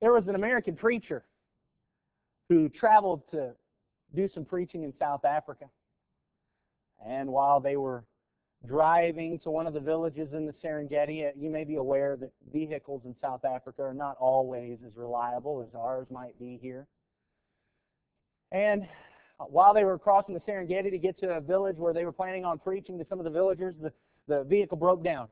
There was an American preacher who traveled to do some preaching in South Africa. And while they were driving to one of the villages in the Serengeti, you may be aware that vehicles in South Africa are not always as reliable as ours might be here. And while they were crossing the Serengeti to get to a village where they were planning on preaching to some of the villagers, the vehicle broke down.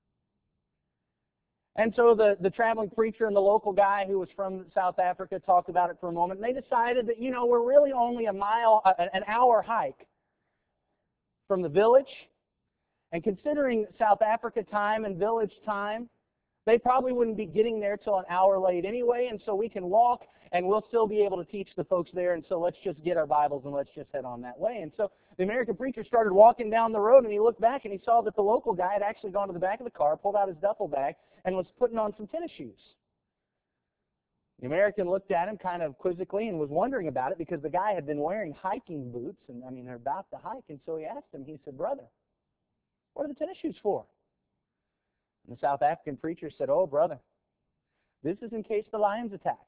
And so the traveling preacher and the local guy who was from South Africa talked about it for a moment, and they decided that, we're really only an hour hike from the village. And considering South Africa time and village time, they probably wouldn't be getting there till an hour late anyway, and so we can walk and we'll still be able to teach the folks there, and so let's just get our Bibles and let's just head on that way. And so the American preacher started walking down the road, and he looked back and he saw that the local guy had actually gone to the back of the car, pulled out his duffel bag, and was putting on some tennis shoes. The American looked at him kind of quizzically and was wondering about it because the guy had been wearing hiking boots, and they're about to hike, and so he asked him, he said, "Brother, what are the tennis shoes for?" And the South African preacher said, "Oh, brother, this is in case the lions attack."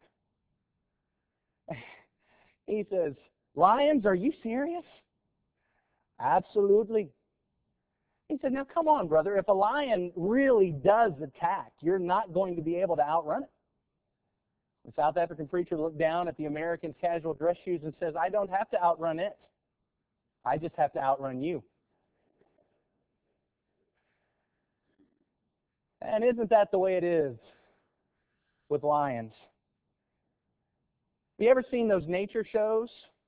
He says, "Lions, are you serious?" "Absolutely." He said, "Now come on, brother, if a lion really does attack, you're not going to be able to outrun it." The South African preacher looked down at the American's casual dress shoes and says, "I don't have to outrun it. I just have to outrun you." And isn't that the way it is with lions? Have you ever seen those nature shows?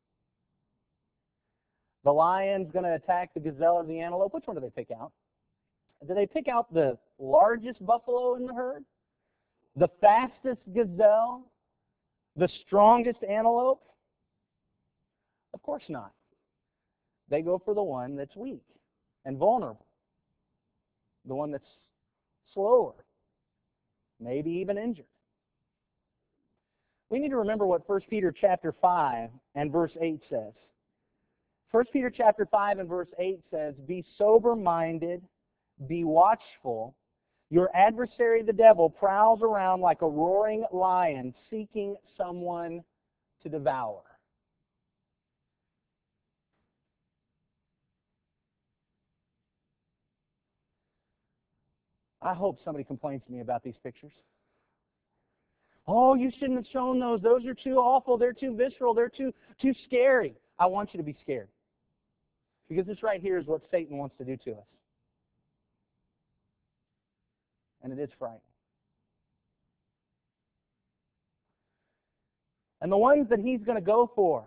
The lion's going to attack the gazelle or the antelope. Which one do they pick out? Do they pick out the largest buffalo in the herd? The fastest gazelle? The strongest antelope? Of course not. They go for the one that's weak and vulnerable. The one that's slower, maybe even injured. We need to remember what 1 Peter chapter 5 and verse 8 says. 1 Peter chapter 5 and verse 8 says, "Be sober-minded, be watchful. Your adversary, the devil, prowls around like a roaring lion, seeking someone to devour." I hope somebody complains to me about these pictures. "Oh, you shouldn't have shown those. Those are too awful. They're too visceral. They're too scary." I want you to be scared. Because this right here is what Satan wants to do to us. And it is frightening. And the ones that he's going to go for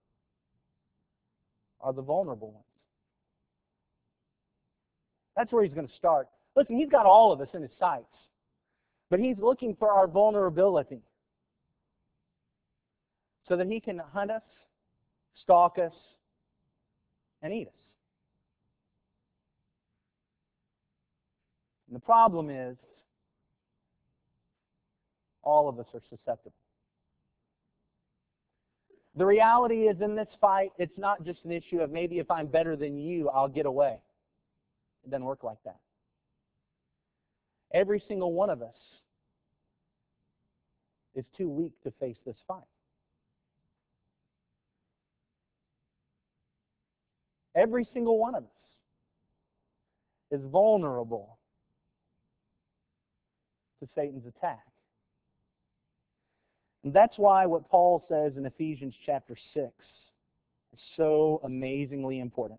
are the vulnerable ones. That's where he's going to start. Listen, he's got all of us in his sights. But he's looking for our vulnerability so that he can hunt us, stalk us, and eat us. And the problem is, all of us are susceptible. The reality is, in this fight, it's not just an issue of maybe if I'm better than you, I'll get away. It doesn't work like that. Every single one of us is too weak to face this fight. Every single one of us is vulnerable to Satan's attack. And that's why what Paul says in Ephesians chapter 6 is so amazingly important.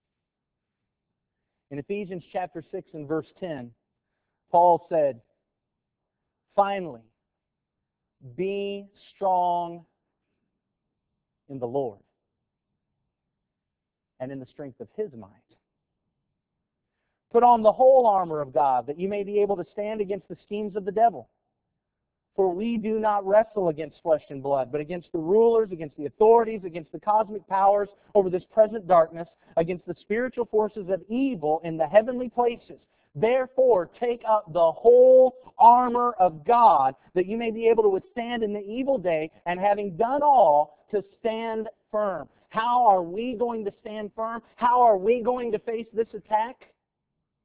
In Ephesians chapter 6 and verse 10, Paul said, "Finally, be strong in the Lord and in the strength of His might. Put on the whole armor of God, that you may be able to stand against the schemes of the devil. For we do not wrestle against flesh and blood, but against the rulers, against the authorities, against the cosmic powers over this present darkness, against the spiritual forces of evil in the heavenly places. Therefore, take up the whole armor of God, that you may be able to withstand in the evil day, and having done all, to stand firm." How are we going to stand firm? How are we going to face this attack?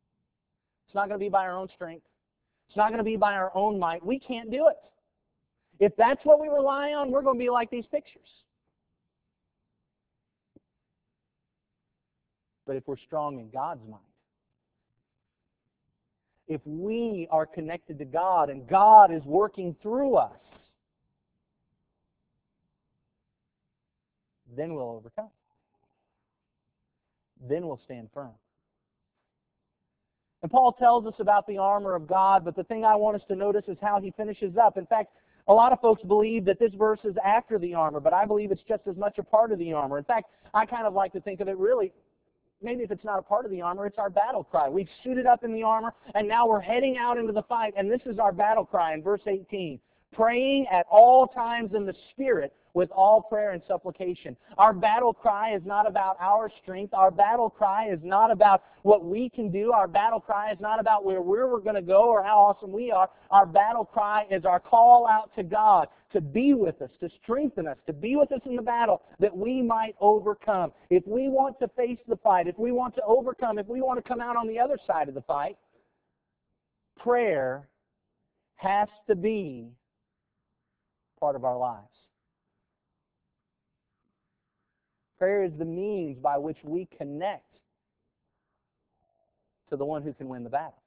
It's not going to be by our own strength. It's not going to be by our own might. We can't do it. If that's what we rely on, we're going to be like these pictures. But if we're strong in God's mind, if we are connected to God and God is working through us, then we'll overcome. Then we'll stand firm. And Paul tells us about the armor of God, but the thing I want us to notice is how he finishes up. In fact, a lot of folks believe that this verse is after the armor, but I believe it's just as much a part of the armor. In fact, I kind of like to think of it really, maybe if it's not a part of the armor, it's our battle cry. We've suited up in the armor, and now we're heading out into the fight, and this is our battle cry in verse 18. Praying at all times in the Spirit with all prayer and supplication. Our battle cry is not about our strength. Our battle cry is not about what we can do. Our battle cry is not about where we're going to go or how awesome we are. Our battle cry is our call out to God to be with us, to strengthen us, to be with us in the battle that we might overcome. If we want to face the fight, if we want to overcome, if we want to come out on the other side of the fight, prayer has to be part of our lives. Prayer is the means by which we connect to the one who can win the battle.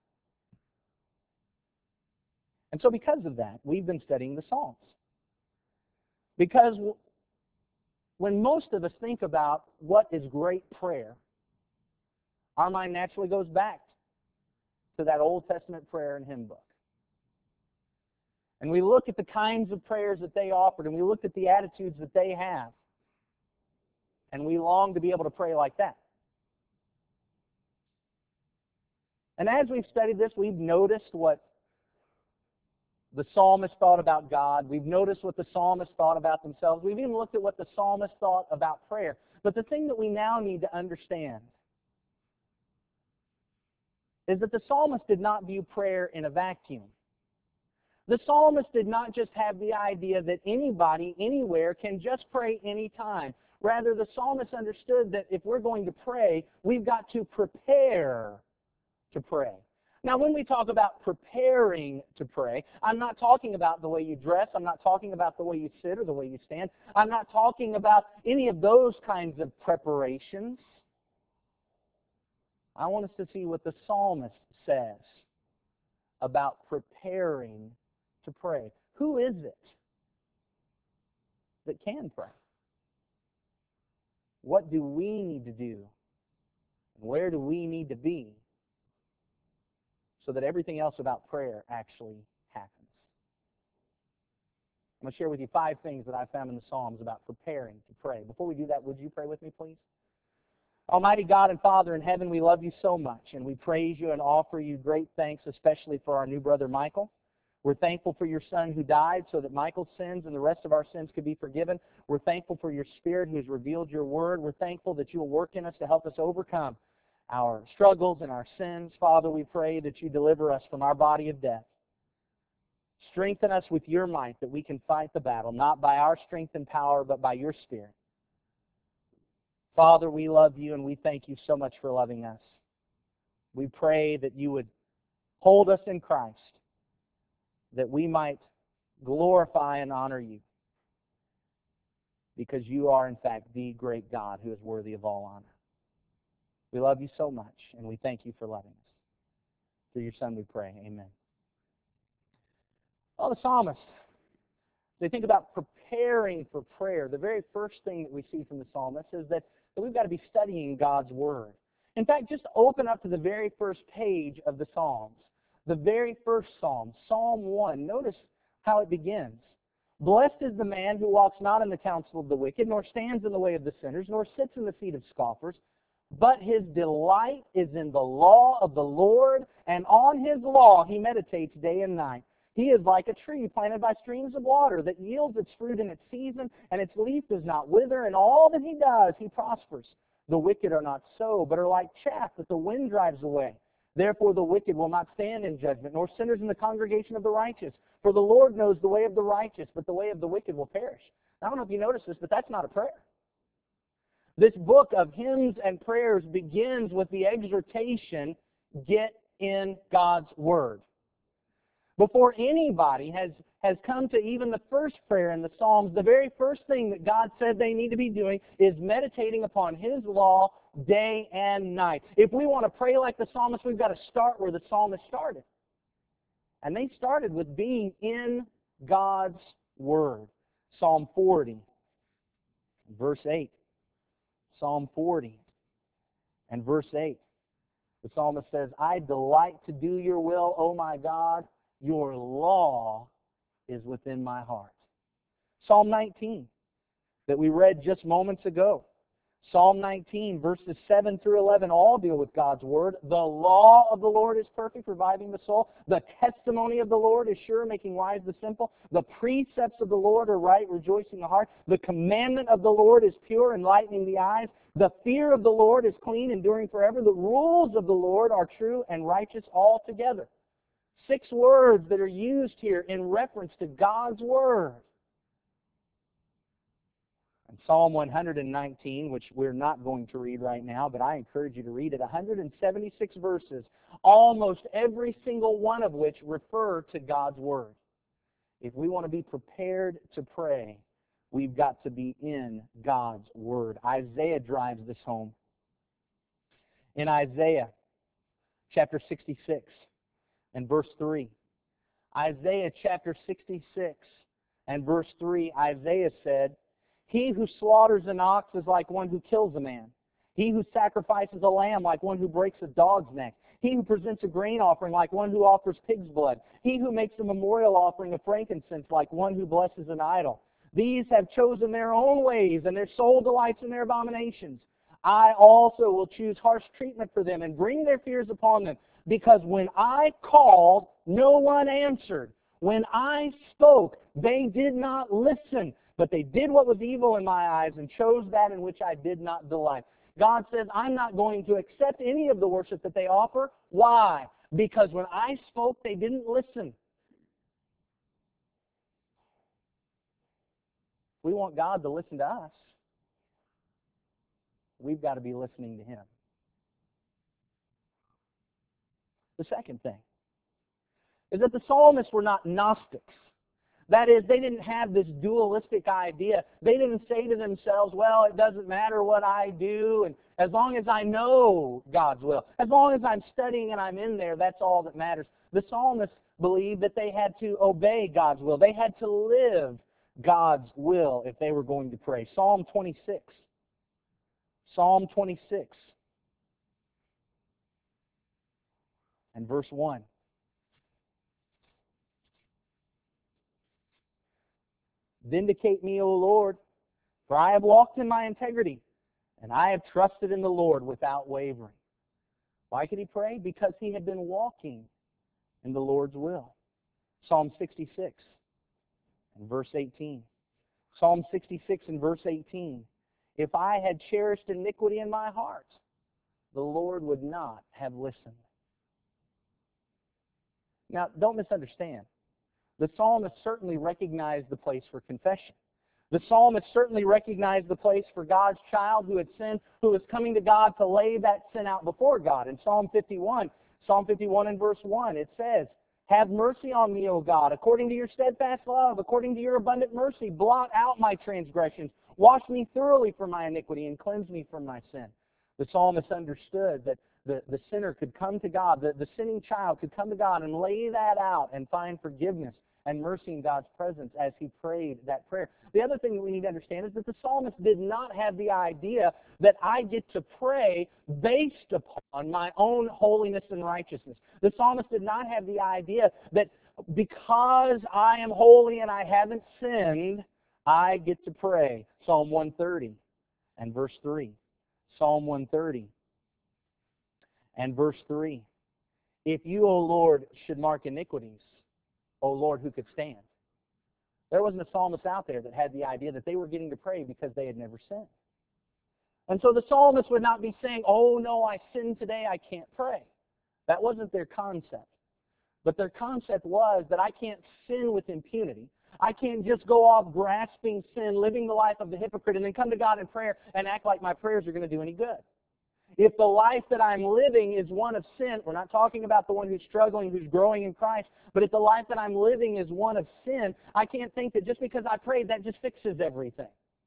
And so because of that, we've been studying the Psalms. Because when most of us think about what is great prayer, our mind naturally goes back to that Old Testament prayer and hymn book. And we look at the kinds of prayers that they offered, and we look at the attitudes that they have, and we long to be able to pray like that. And as we've studied this, we've noticed what the psalmist thought about God. We've noticed what the psalmist thought about themselves. We've even looked at what the psalmist thought about prayer. But the thing that we now need to understand is that the psalmist did not view prayer in a vacuum. The psalmist did not just have the idea that anybody, anywhere, can just pray anytime. Rather, the psalmist understood that if we're going to pray, we've got to prepare to pray. Now, when we talk about preparing to pray, I'm not talking about the way you dress. I'm not talking about the way you sit or the way you stand. I'm not talking about any of those kinds of preparations. I want us to see what the psalmist says about preparing to pray. Who is it that can pray? What do we need to do? And where do we need to be so that everything else about prayer actually happens? I'm going to share with you 5 things that I found in the Psalms about preparing to pray. Before we do that, would you pray with me, please? Almighty God and Father in heaven, we love you so much, and we praise you and offer you great thanks, especially for our new brother Michael. We're thankful for your son who died so that Michael's sins and the rest of our sins could be forgiven. We're thankful for your Spirit who has revealed your word. We're thankful that you will work in us to help us overcome our struggles and our sins. Father, we pray that you deliver us from our body of death. Strengthen us with your might that we can fight the battle, not by our strength and power, but by your Spirit. Father, we love you and we thank you so much for loving us. We pray that you would hold us in Christ, that we might glorify and honor you, because you are, in fact, the great God who is worthy of all honor. We love you so much, and we thank you for loving us. Through your Son we pray. Amen. Well, the psalmist, they think about preparing for prayer. The very first thing that we see from the psalmist is that we've got to be studying God's Word. In fact, just open up to the very first page of the Psalms. The very first Psalm, Psalm 1. Notice how it begins. Blessed is the man who walks not in the counsel of the wicked, nor stands in the way of the sinners, nor sits in the seat of scoffers, but his delight is in the law of the Lord, and on his law he meditates day and night. He is like a tree planted by streams of water that yields its fruit in its season, and its leaf does not wither, and all that he does, he prospers. The wicked are not so, but are like chaff that the wind drives away. Therefore the wicked will not stand in judgment, nor sinners in the congregation of the righteous. For the Lord knows the way of the righteous, but the way of the wicked will perish. Now, I don't know if you noticed this, but that's not a prayer. This book of hymns and prayers begins with the exhortation, get in God's Word. Before anybody has has come to even the first prayer in the Psalms. The very first thing that God said they need to be doing is meditating upon His law day and night. If we want to pray like the psalmist, we've got to start where the psalmist started. And they started with being in God's Word. Psalm 40, verse 8. Psalm 40 and verse 8. The psalmist says, I delight to do your will, O my God. Your law is within my heart. Psalm 19 that we read just moments ago. Psalm 19, verses 7 through 11, all deal with God's Word. The law of the Lord is perfect, reviving the soul. The testimony of the Lord is sure, making wise the simple. The precepts of the Lord are right, rejoicing the heart. The commandment of the Lord is pure, enlightening the eyes. The fear of the Lord is clean, enduring forever. The rules of the Lord are true and righteous altogether. 6 words that are used here in reference to God's Word. And Psalm 119, which we're not going to read right now, but I encourage you to read it, 176 verses, almost every single one of which refer to God's Word. If we want to be prepared to pray, we've got to be in God's Word. Isaiah drives this home. In Isaiah chapter 66 and verse 3, Isaiah chapter 66 and verse 3, Isaiah said, He who slaughters an ox is like one who kills a man. He who sacrifices a lamb like one who breaks a dog's neck. He who presents a grain offering like one who offers pig's blood. He who makes a memorial offering of frankincense like one who blesses an idol. These have chosen their own ways, and their soul delights in their abominations. I also will choose harsh treatment for them and bring their fears upon them. Because when I called, no one answered. When I spoke, they did not listen. But they did what was evil in my eyes and chose that in which I did not delight. God says, I'm not going to accept any of the worship that they offer. Why? Because when I spoke, they didn't listen. We want God to listen to us. We've got to be listening to Him. The second thing is that the psalmists were not Gnostics. That is, they didn't have this dualistic idea. They didn't say to themselves, well, it doesn't matter what I do, and as long as I know God's will, as long as I'm studying and I'm in there, that's all that matters. The psalmists believed that they had to obey God's will. They had to live God's will if they were going to pray. Psalm 26. Psalm 26 and verse 1. Vindicate me, O Lord, for I have walked in my integrity, and I have trusted in the Lord without wavering. Why could he pray? Because he had been walking in the Lord's will. Psalm 66 and verse 18. Psalm 66 and verse 18. If I had cherished iniquity in my heart, the Lord would not have listened. Now, don't misunderstand. The psalmist certainly recognized the place for confession. The psalmist certainly recognized the place for God's child who had sinned, who was coming to God to lay that sin out before God. In Psalm 51 and verse 1, it says, have mercy on me, O God, according to your steadfast love, according to your abundant mercy, blot out my transgressions. Wash me thoroughly from my iniquity and cleanse me from my sin. The psalmist understood that the sinner could come to God, the sinning child could come to God and lay that out and find forgiveness and mercy in God's presence as he prayed that prayer. The other thing that we need to understand is that the psalmist did not have the idea that I get to pray based upon my own holiness and righteousness. The psalmist did not have the idea that because I am holy and I haven't sinned, I get to pray. Psalm 130 and verse 3. Psalm 130 and verse 3. If you, O Lord, should mark iniquities, O Lord, who could stand? There wasn't a psalmist out there that had the idea that they were getting to pray because they had never sinned. And so the psalmist would not be saying, oh no, I sinned today, I can't pray. That wasn't their concept. But their concept was that I can't sin with impunity. I can't just go off grasping sin, living the life of the hypocrite, and then come to God in prayer and act like my prayers are going to do any good. If the life that I'm living is one of sin, we're not talking about the one who's struggling, who's growing in Christ, but if the life that I'm living is one of sin, I can't think that just because I prayed, that just fixes everything.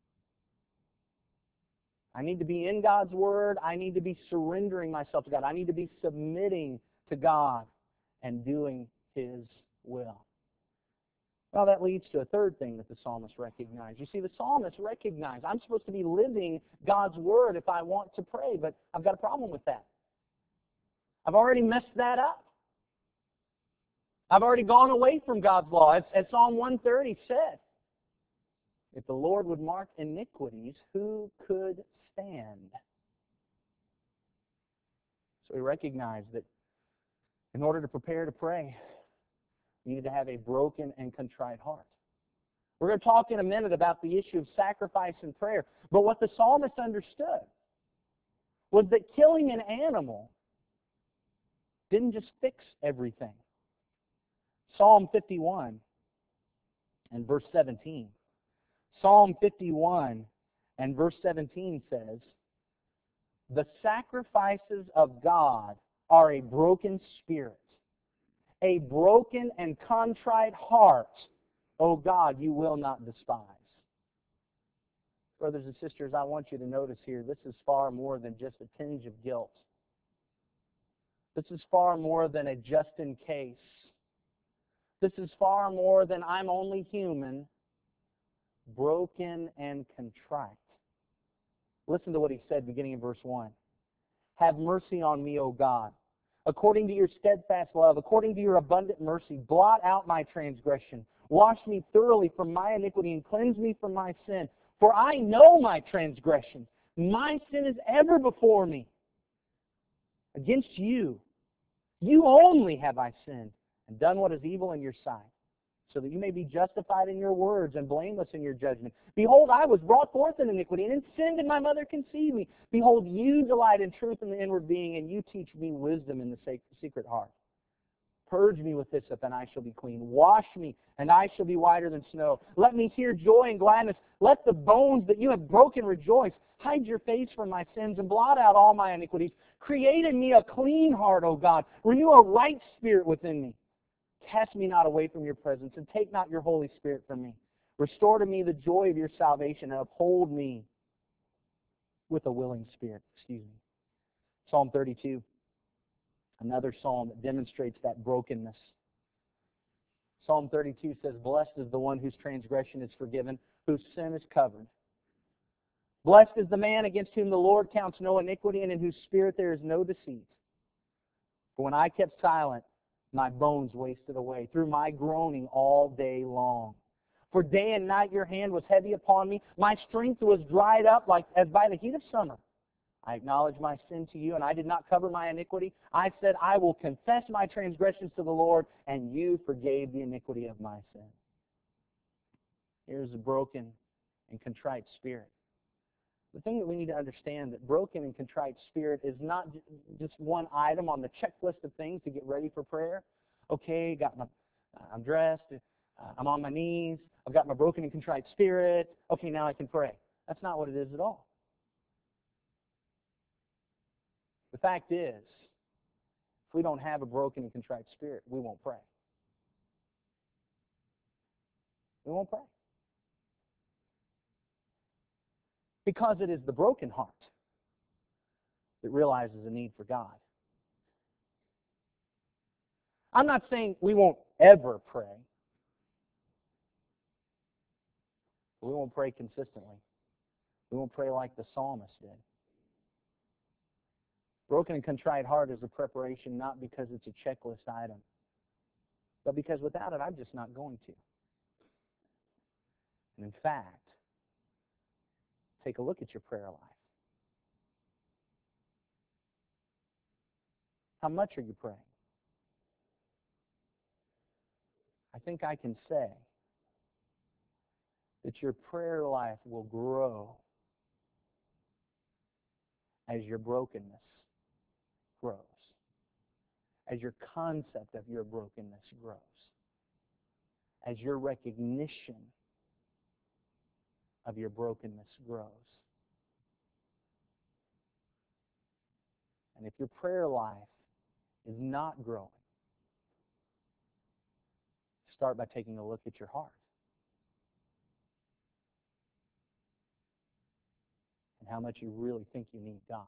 I need to be in God's Word. I need to be surrendering myself to God. I need to be submitting to God and doing His will. Well, that leads to a third thing that the psalmist recognized. You see, the psalmist recognized, I'm supposed to be living God's Word if I want to pray, but I've got a problem with that. I've already messed that up. I've already gone away from God's law. As Psalm 130 said, if the Lord would mark iniquities, who could stand? So we recognize that in order to prepare to pray, you need to have a broken and contrite heart. We're going to talk in a minute about the issue of sacrifice and prayer. But what the psalmist understood was that killing an animal didn't just fix everything. Psalm 51 and verse 17. Psalm 51 and verse 17 says, the sacrifices of God are a broken spirit, a broken and contrite heart, O God, you will not despise. Brothers and sisters, I want you to notice here, this is far more than just a tinge of guilt. This is far more than a just in case. This is far more than I'm only human, broken and contrite. Listen to what he said beginning in verse 1. Have mercy on me, O God, according to your steadfast love, according to your abundant mercy, blot out my transgression. Wash me thoroughly from my iniquity and cleanse me from my sin. For I know my transgression. My sin is ever before me. Against you, you only have I sinned and done what is evil in your sight, so that you may be justified in your words and blameless in your judgment. Behold, I was brought forth in iniquity, and in sin did my mother conceive me. Behold, you delight in truth in the inward being, and you teach me wisdom in the secret heart. Purge me with hyssop, and I shall be clean. Wash me, and I shall be whiter than snow. Let me hear joy and gladness. Let the bones that you have broken rejoice. Hide your face from my sins, and blot out all my iniquities. Create in me a clean heart, O God. Renew a right spirit within me. Cast me not away from your presence, and take not your Holy Spirit from me. Restore to me the joy of your salvation, and uphold me with a willing spirit. Psalm 32. Another psalm that demonstrates that brokenness. Psalm 32 says, blessed is the one whose transgression is forgiven, whose sin is covered. Blessed is the man against whom the Lord counts no iniquity, and in whose spirit there is no deceit. For when I kept silent, my bones wasted away through my groaning all day long. For day and night your hand was heavy upon me. My strength was dried up as by the heat of summer. I acknowledged my sin to you, and I did not cover my iniquity. I said, I will confess my transgressions to the Lord, and you forgave the iniquity of my sin. Here's a broken and contrite spirit. The thing that we need to understand, that broken and contrite spirit is not just one item on the checklist of things to get ready for prayer. Okay, I'm dressed, I'm on my knees, I've got my broken and contrite spirit. Okay, now I can pray. That's not what it is at all. The fact is, if we don't have a broken and contrite spirit, we won't pray. We won't pray. Because it is the broken heart that realizes the need for God. I'm not saying we won't ever pray. But we won't pray consistently. We won't pray like the psalmist did. Broken and contrite heart is a preparation not because it's a checklist item, but because without it, I'm just not going to. And in fact, take a look at your prayer life. How much are you praying? I think I can say that your prayer life will grow as your brokenness grows, as your concept of your brokenness grows, as your recognition of your brokenness grows. And if your prayer life is not growing, start by taking a look at your heart. And how much you really think you need God.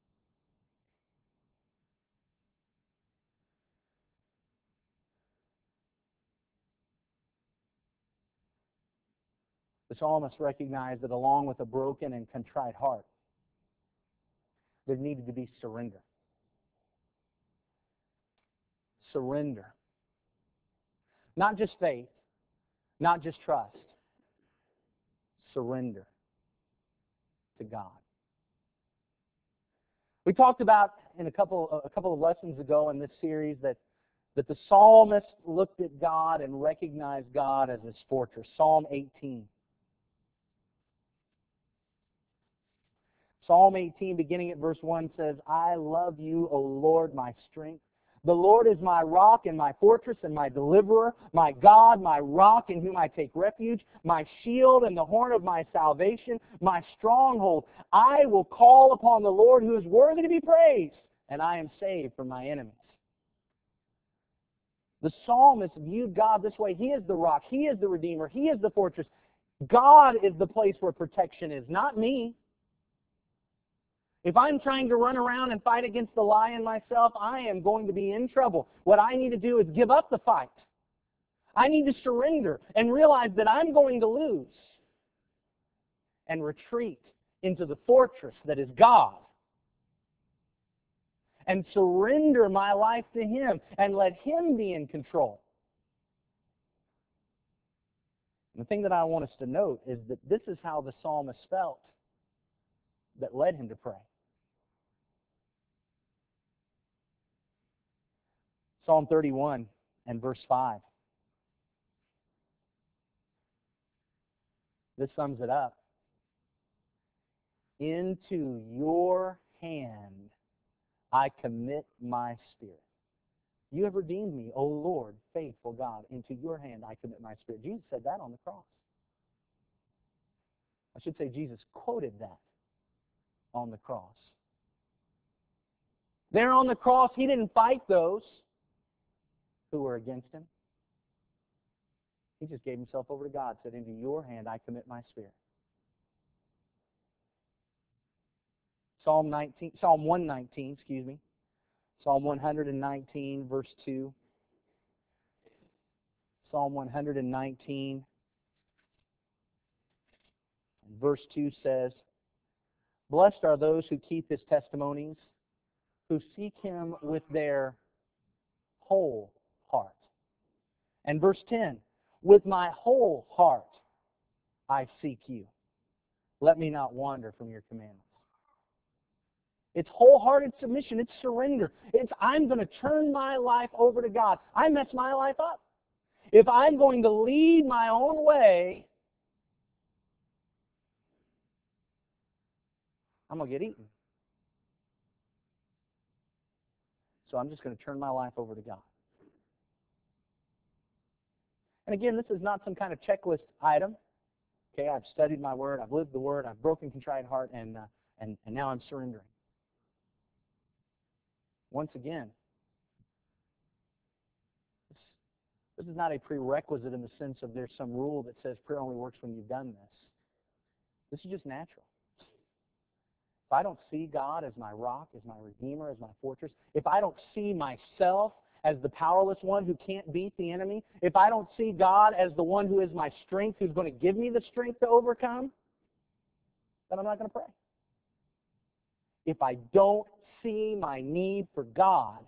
The psalmist recognized that along with a broken and contrite heart, there needed to be surrender. Surrender. Not just faith, not just trust. Surrender to God. We talked about in a couple of lessons ago in this series that the psalmist looked at God and recognized God as his fortress. Psalm 18. Psalm 18, beginning at verse 1, says, I love you, O Lord, my strength. The Lord is my rock and my fortress and my deliverer, my God, my rock in whom I take refuge, my shield and the horn of my salvation, my stronghold. I will call upon the Lord who is worthy to be praised, and I am saved from my enemies. The psalmist viewed God this way. He is the rock. He is the redeemer. He is the fortress. God is the place where protection is, not me. If I'm trying to run around and fight against the lion myself, I am going to be in trouble. What I need to do is give up the fight. I need to surrender and realize that I'm going to lose and retreat into the fortress that is God and surrender my life to Him and let Him be in control. And the thing that I want us to note is that this is how the psalmist felt that led him to pray. Psalm 31 and verse 5. This sums it up. Into your hand I commit my spirit. You have redeemed me, O Lord, faithful God. Into your hand I commit my spirit. Jesus said that on the cross. I should say Jesus quoted that on the cross. There on the cross, He didn't fight those who were against Him. He just gave Himself over to God, said, into your hand I commit my spirit. Psalm 119, Psalm 119, verse 2. Psalm 119, verse 2 says, blessed are those who keep His testimonies, who seek Him with their whole heart. And verse 10, with my whole heart I seek you. Let me not wander from your commandments. It's wholehearted submission. It's surrender. It's I'm going to turn my life over to God. I mess my life up. If I'm going to lead my own way, I'm going to get eaten. So I'm just going to turn my life over to God. And again, this is not some kind of checklist item. Okay, I've studied my word, I've lived the word, I've broken contrite heart, and now I'm surrendering. Once again, this is not a prerequisite in the sense of there's some rule that says prayer only works when you've done this. This is just natural. If I don't see God as my rock, as my redeemer, as my fortress, if I don't see myself as the powerless one who can't beat the enemy, if I don't see God as the one who is my strength, who's going to give me the strength to overcome, then I'm not going to pray. If I don't see my need for God,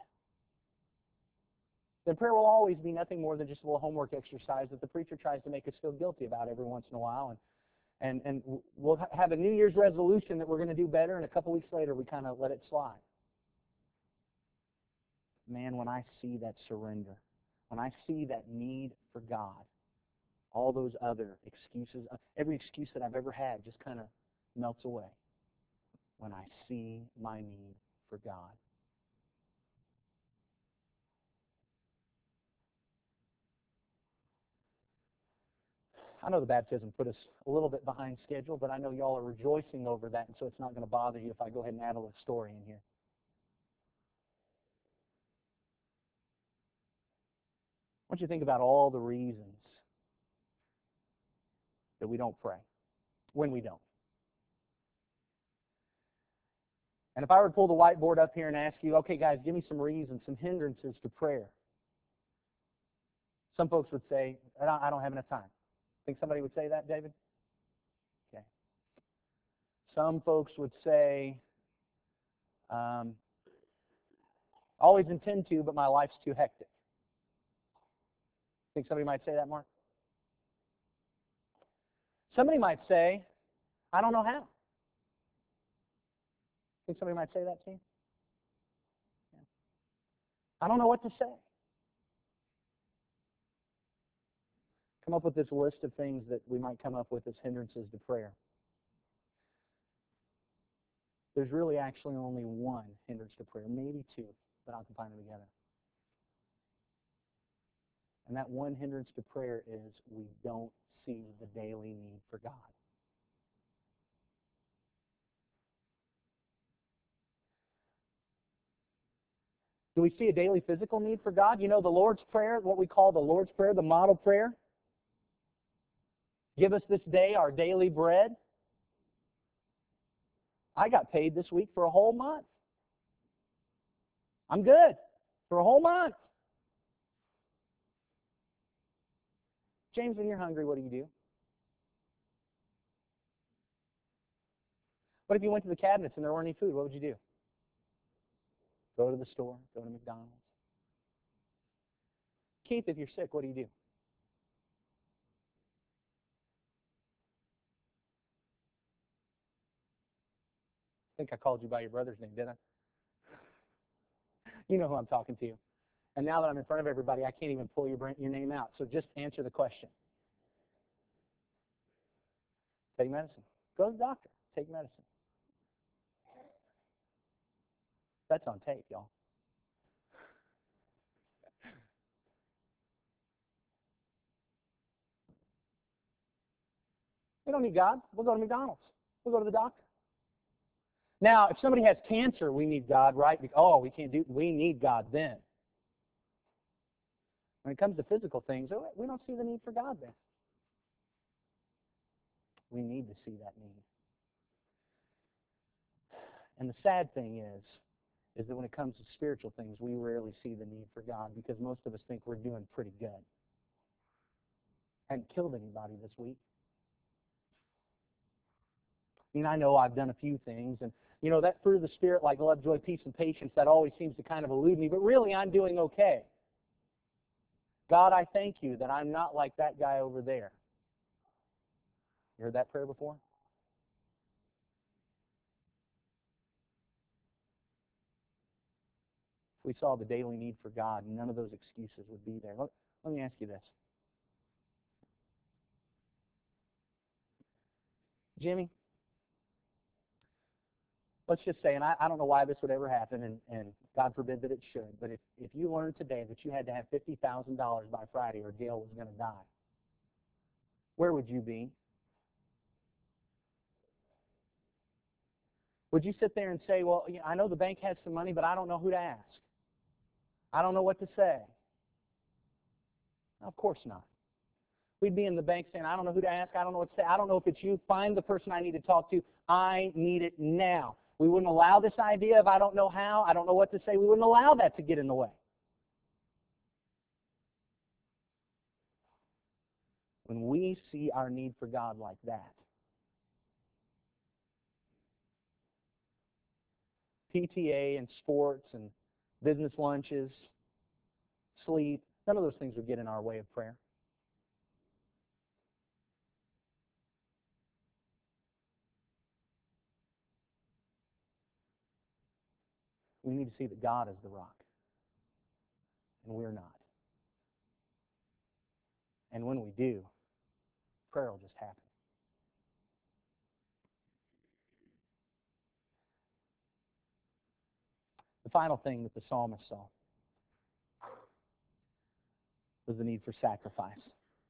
then prayer will always be nothing more than just a little homework exercise that the preacher tries to make us feel guilty about every once in a while. And we'll have a New Year's resolution that we're going to do better, and a couple weeks later we kind of let it slide. Man, when I see that surrender, when I see that need for God, all those other excuses, every excuse that I've ever had just kind of melts away when I see my need for God. I know the baptism put us a little bit behind schedule, but I know y'all are rejoicing over that, and so it's not going to bother you if I go ahead and add a little story in here. want you to think about all the reasons that we don't pray, when we don't. And if I were to pull the whiteboard up here and ask you, okay, guys, give me some reasons, some hindrances to prayer. Some folks would say, I don't have enough time. Think somebody would say that, David? Okay. Some folks would say, always intend to, but my life's too hectic. Think somebody might say that, Mark? Somebody might say, I don't know how. Think somebody might say that to you? Yeah. I don't know what to say. Come up with this list of things that we might come up with as hindrances to prayer. There's really actually only one hindrance to prayer, maybe two, but I'll combine them together. And that one hindrance to prayer is we don't see the daily need for God. Do we see a daily physical need for God? You know, the Lord's Prayer, what we call the Lord's Prayer, the model prayer. Give us this day our daily bread. I got paid this week for a whole month. I'm good for a whole month. James, when you're hungry, what do? What if you went to the cabinets and there weren't any food? What would you do? Go to the store, go to McDonald's. Keith, if you're sick, what do? I think I called you by your brother's name, didn't I? You know who I'm talking to. And now that I'm in front of everybody, I can't even pull your name out. So just answer the question. Take medicine. Go to the doctor. Take medicine. That's on tape, y'all. We don't need God. We'll go to McDonald's. We'll go to the doctor. Now, if somebody has cancer, we need God, right? Oh, we need God then. When it comes to physical things, we don't see the need for God then. We need to see that need. And the sad thing is that when it comes to spiritual things, we rarely see the need for God because most of us think we're doing pretty good. Hadn't killed anybody this week. I mean, I know I've done a few things, and that fruit of the Spirit, like love, joy, peace, and patience, that always seems to kind of elude me, but really I'm doing okay. God, I thank you that I'm not like that guy over there. You heard that prayer before? If we saw the daily need for God, none of those excuses would be there. Let me ask you this. Jimmy, let's just say, and I don't know why this would ever happen, and God forbid that it should, but if you learned today that you had to have $50,000 by Friday or Gail was going to die, where would you be? Would you sit there and say, well, I know the bank has some money, but I don't know who to ask. I don't know what to say. Of course not. We'd be in the bank saying, I don't know who to ask. I don't know what to say. I don't know if it's you. Find the person I need to talk to. I need it now. We wouldn't allow this idea of I don't know how, I don't know what to say. We wouldn't allow that to get in the way. When we see our need for God like that, PTA and sports and business lunches, sleep, none of those things would get in our way of prayer. We need to see that God is the rock, and we're not. And when we do, prayer will just happen. The final thing that the psalmist saw was the need for sacrifice.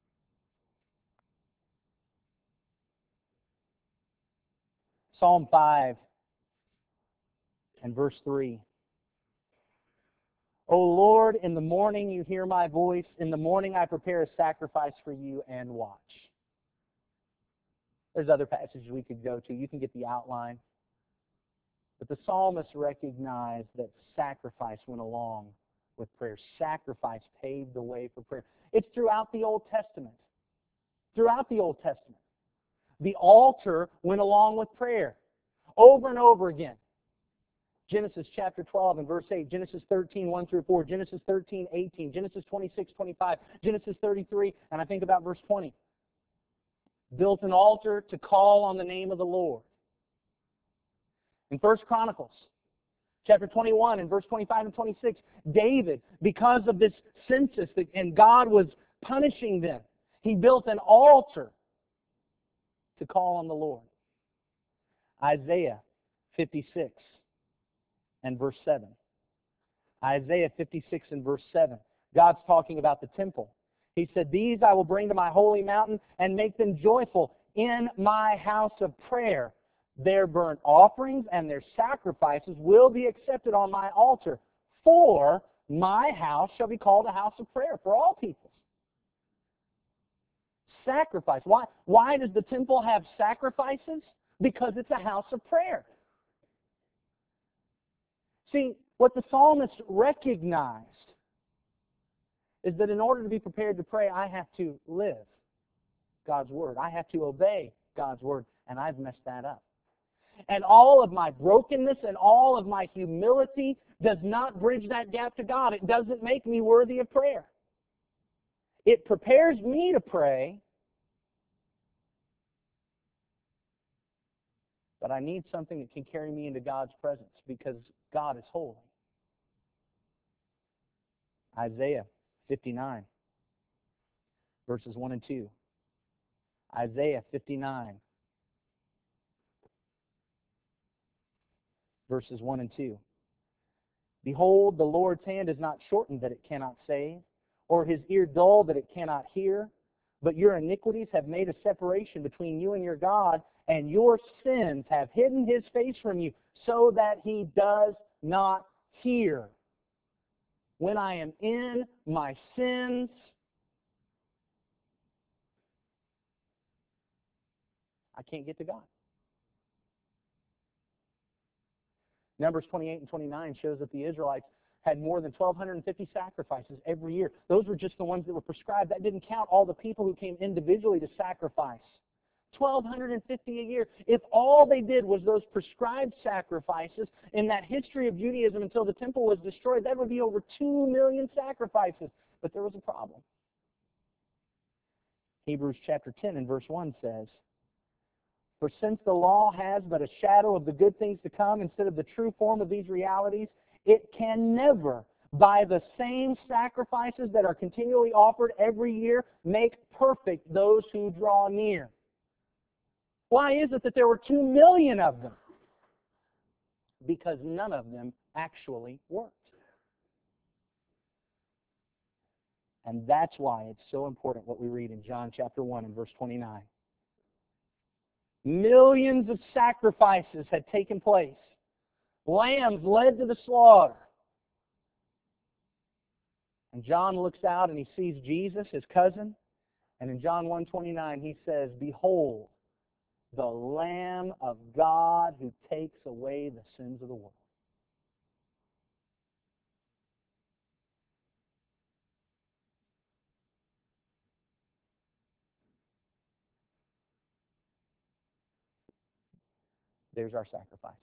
Psalm 5 and verse 3. O Lord, in the morning you hear my voice. In the morning I prepare a sacrifice for you and watch. There's other passages we could go to. You can get the outline. But the psalmist recognized that sacrifice went along with prayer. Sacrifice paved the way for prayer. It's throughout the Old Testament. Throughout the Old Testament. The altar went along with prayer. Over and over again. Genesis chapter 12 and verse 8, Genesis 13, 1 through 4, Genesis 13, 18, Genesis 26, 25, Genesis 33, and I think about verse 20. Built an altar to call on the name of the Lord. In 1 Chronicles chapter 21 and verse 25 and 26, David, because of this census and God was punishing them, he built an altar to call on the Lord. Isaiah 56 and verse 7. Isaiah 56 and verse 7. God's talking about the temple. He said, these I will bring to my holy mountain and make them joyful in my house of prayer. Their burnt offerings and their sacrifices will be accepted on my altar. For my house shall be called a house of prayer for all peoples. Sacrifice. Why does the temple have sacrifices? Because it's a house of prayer. See, what the psalmist recognized is that in order to be prepared to pray, I have to live God's Word. I have to obey God's Word, and I've messed that up. And all of my brokenness and all of my humility does not bridge that gap to God. It doesn't make me worthy of prayer. It prepares me to pray, but I need something that can carry me into God's presence because God is holy. Isaiah 59, verses 1 and 2. Isaiah 59, verses 1 and 2. Behold, the Lord's hand is not shortened that it cannot save, or his ear dull that it cannot hear, but your iniquities have made a separation between you and your God, and your sins have hidden his face from you, so that he does not hear. When I am in my sins, I can't get to God. Numbers 28 and 29 shows that the Israelites had more than 1,250 sacrifices every year. Those were just the ones that were prescribed. That didn't count all the people who came individually to sacrifice. 1,250 a year. If all they did was those prescribed sacrifices in that history of Judaism until the temple was destroyed, that would be over 2 million sacrifices. But there was a problem. Hebrews chapter 10 and verse 1 says, for since the law has but a shadow of the good things to come instead of the true form of these realities, it can never, by the same sacrifices that are continually offered every year, make perfect those who draw near. Why is it that there were 2 million of them? Because none of them actually worked. And that's why it's so important what we read in John chapter 1 and verse 29. Millions of sacrifices had taken place. Lambs led to the slaughter. And John looks out and he sees Jesus, his cousin. And in John 1:29 he says, behold, the Lamb of God who takes away the sins of the world. There's our sacrifice.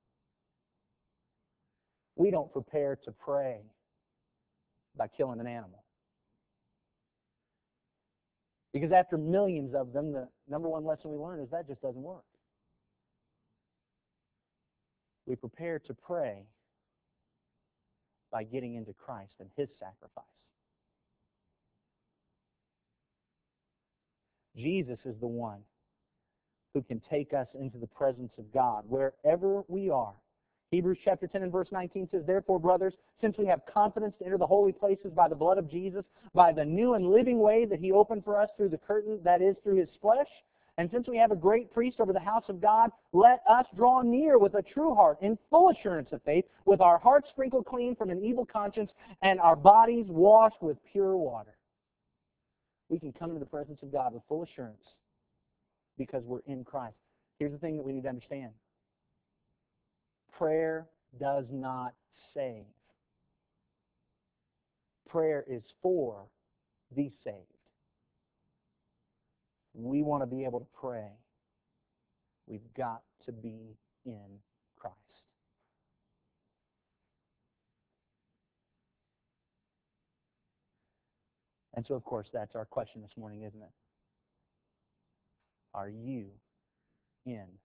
We don't prepare to pray by killing an animal. Because after millions of them, the number one lesson we learn is that just doesn't work. We prepare to pray by getting into Christ and his sacrifice. Jesus is the one who can take us into the presence of God wherever we are. Hebrews chapter 10 and verse 19 says, therefore, brothers, since we have confidence to enter the holy places by the blood of Jesus, by the new and living way that he opened for us through the curtain, that is, through his flesh, And since we have a great priest over the house of God, let us draw near with a true heart, in full assurance of faith, with our hearts sprinkled clean from an evil conscience, and our bodies washed with pure water. We can come into the presence of God with full assurance because we're in Christ. Here's the thing that we need to understand. Prayer does not save. Prayer is for the saved. We want to be able to pray. We've got to be in Christ. And so, of course, that's our question this morning, isn't it? Are you in